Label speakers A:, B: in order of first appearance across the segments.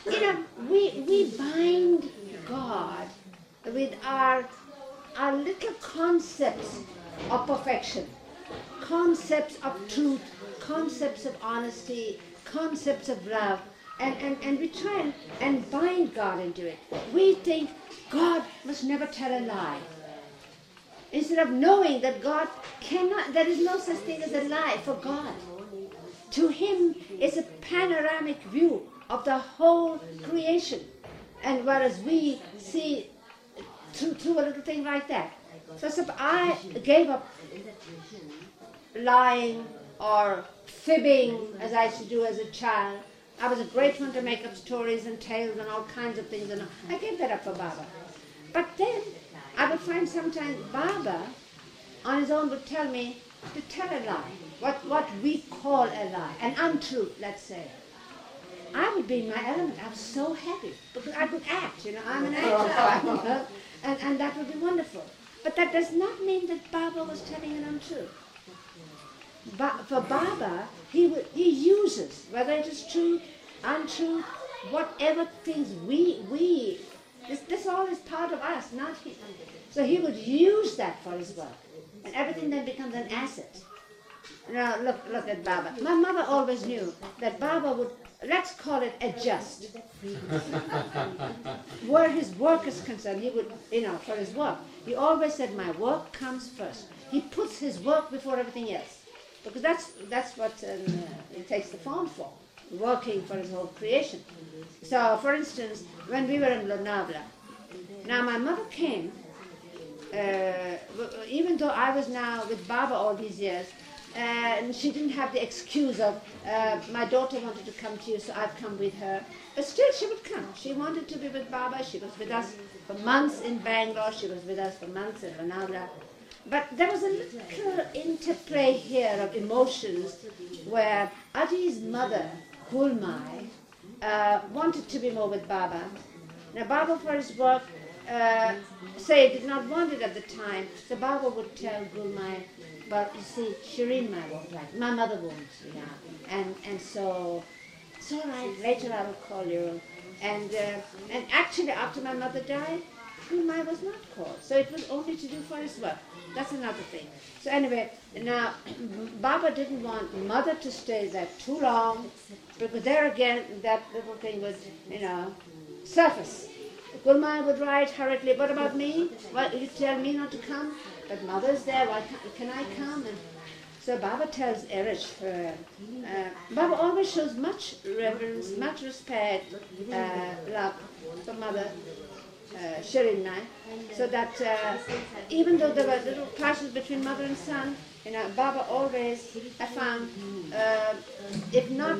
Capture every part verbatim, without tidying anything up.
A: you know, we, we bind God with our, our little concepts of perfection, concepts of truth, concepts of honesty, concepts of love, and, and, and we try and, and bind God into it. We think God must never tell a lie. Instead of knowing that God cannot, there is no such thing as a lie for God. To him, it's a panoramic view of the whole creation. And whereas we see through, through a little thing like that. So, so I gave up lying or fibbing as I used to do as a child. I was a great one to make up stories and tales and all kinds of things. And I gave that up for Baba. But then I would find sometimes Baba on his own would tell me to tell a lie. What, what we call a lie, an untruth, let's say. I would be in my element. I was so happy because I could act, you know, I'm an actor. and, and that would be wonderful. But that does not mean that Baba was telling an untruth. Ba- for Baba, he, would, he uses, whether it is truth, untruth, whatever things we, we this, this all is part of us, not him. So he would use that for his work. And everything then becomes an asset. Now look, look at Baba. My mother always knew that Baba would, let's call it adjust. Where his work is concerned, he would, you know, for his work, he always said, my work comes first. He puts his work before everything else. Because that's, that's what um, uh, it takes the form for, working for his whole creation. So, for instance, when we were in Lonavala, now my mother came, uh, even though I was now with Baba all these years, Uh, and she didn't have the excuse of, uh, my daughter wanted to come to you, so I've come with her. But still she would come. She wanted to be with Baba. She was with us for months in Bangalore. She was with us for months in Lonavala. But there was a little interplay here of emotions where Adi's mother, Gulmai, uh, wanted to be more with Baba. Now Baba, for his work, uh, say did not want it at the time, so Baba would tell Gulmai, but you see, Shireen Mai won't like, my mother won't, you know, and, and so, it's all right, later I will call you. And, uh, and actually after my mother died, Gulmai was not called, so it was only to do for his work. That's another thing. So anyway, now, Baba didn't want mother to stay there too long, because there again, that little thing would, you know, surface. Gulmai would write hurriedly, what about me? What, you tell me not to come? But mother's there, why can't, can I come? And so Baba tells Erich, uh, uh, Baba always shows much reverence, much respect, uh, love for mother, uh, Shireen Mai, so that uh, even though there were little clashes between mother and son, you know, Baba always, I found, uh, if not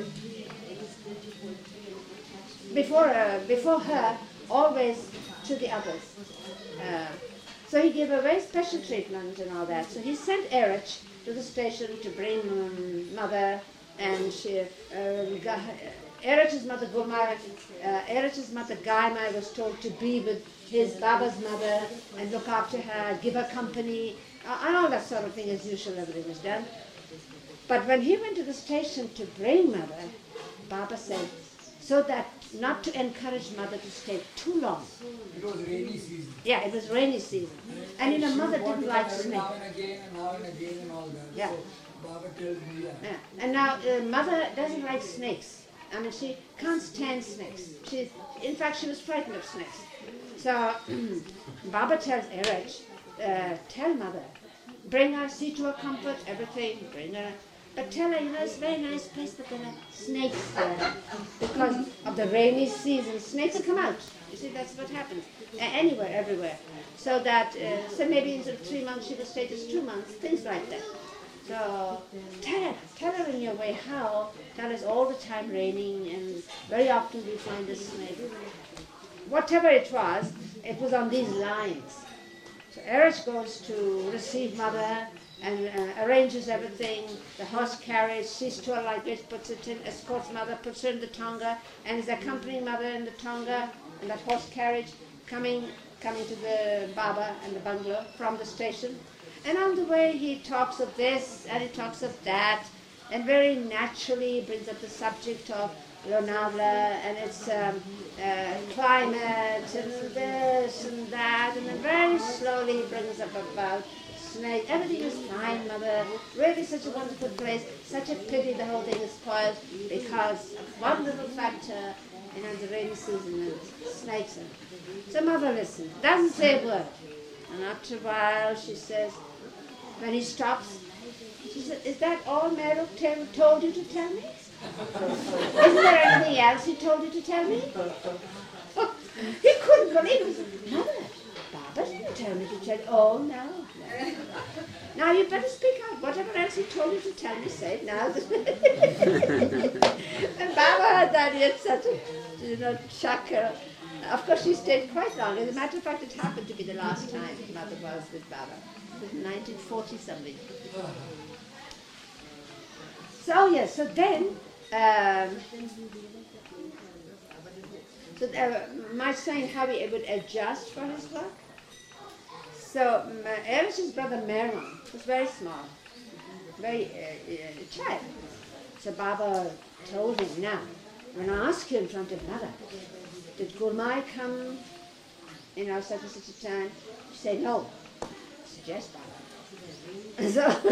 A: before, uh, before her, always to the others. Uh, So he gave a very special treatment and all that. So he sent Erich to the station to bring um, mother, and she, uh, Erich's mother, Gulmai, uh, Erich's mother, Gaimai, was told to be with his Baba's mother and look after her, give her company, uh, and all that sort of thing. As usual, everything was done. But when he went to the station to bring mother, Baba said, so that not to encourage mother to stay too long.
B: It was rainy season.
A: Yeah, it was rainy season. And you know, mother didn't like snakes.
B: Now and again and now and again and all that.
A: Yeah.
B: So Baba tells me that.
A: Yeah. And now uh, mother doesn't like snakes. I mean, she can't stand snakes. She, in fact, she was frightened of snakes. So Baba tells Erich, uh, tell mother, bring her, see to her comfort, everything, bring her. But tell her, you know, it's a very nice place, but there are snakes there. Because of the rainy season, snakes will come out. You see, that's what happens. A- anywhere, everywhere. So that, uh, so maybe instead of three months, she will stay just two months, things like that. So tell her, tell her in your way how. Tell us all the time raining, and very often we find a snake. Whatever it was, it was on these lines. So Erich goes to receive mother, and uh, arranges everything, the horse carriage, sees to her luggage, puts it in, escorts mother, puts her in the tonga, and is accompanying mother in the tonga, and that horse carriage, coming coming to the Baba and the bungalow from the station. And on the way he talks of this, and he talks of that, and very naturally brings up the subject of Lonavala, and it's um, uh, climate and this and that, and then very slowly he brings up about snake. Everything is fine, Mother. Really such a wonderful place. Such a pity the whole thing is spoiled because of one little factor, you know, the rainy season and snakes. And so Mother listens, doesn't say a word. And after a while she says, when he stops, she said, is that all Meru told you to tell me? Isn't there anything else he told you to tell me? Oh, he couldn't believe it. He said, Mother, Baba didn't tell me to tell you. Oh, no, no. Now you better speak out. Whatever else he told you to tell me, say it now. And Baba heard that. He had such a, you know, chuckle. Of course, she stayed quite long. As a matter of fact, it happened to be the last time Mother was with Baba. It was nineteen forty something. So, yes, so then, um, so uh, my saying how he would adjust for his work. So, Erish's brother Meron was very small, very uh, uh, child. So Baba told him, now, when I ask you in front of Mother, did Gurmai come, you know, such and such a time? You say, no. I said, yes, Baba. So,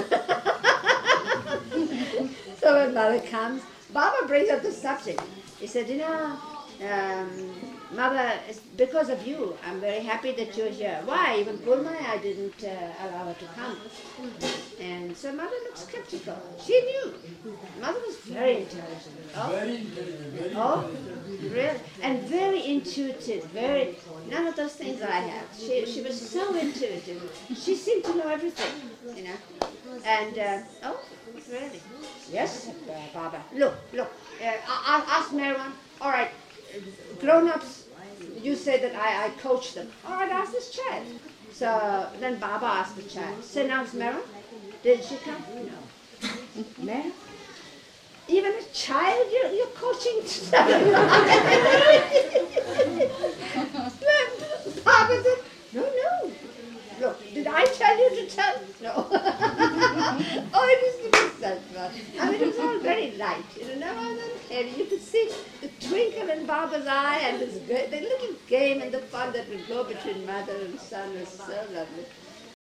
A: so when Mother comes, Baba brings up the subject. He said, you know, um, Mother, it's because of you, I'm very happy that you're here. Why? Even Gurmai, I didn't uh, allow her to come. And so Mother looked skeptical. She knew. Mother was very intelligent. Oh,
B: Very intelligent, very
A: oh
B: intelligent.
A: really? And very intuitive, very, none of those things I have. She, she was so intuitive. She seemed to know everything, you know. And, uh, oh, really? Yes, said uh, Baba. Look, look, uh, I'll ask Meron. All right, grown-ups, you say that I, I coach them. All right, ask this child. So then Baba asked the child, so now it's Meron? Did she come? No. Meron? Even a child you're, you're coaching to Baba said, no, no. Look, did I tell you to tell? No. Oh, it was such fun. I mean, it was all very light. You know, no one cared. You could see the twinkle in Baba's eye and this, the little game and the fun that would go between mother and son was so lovely.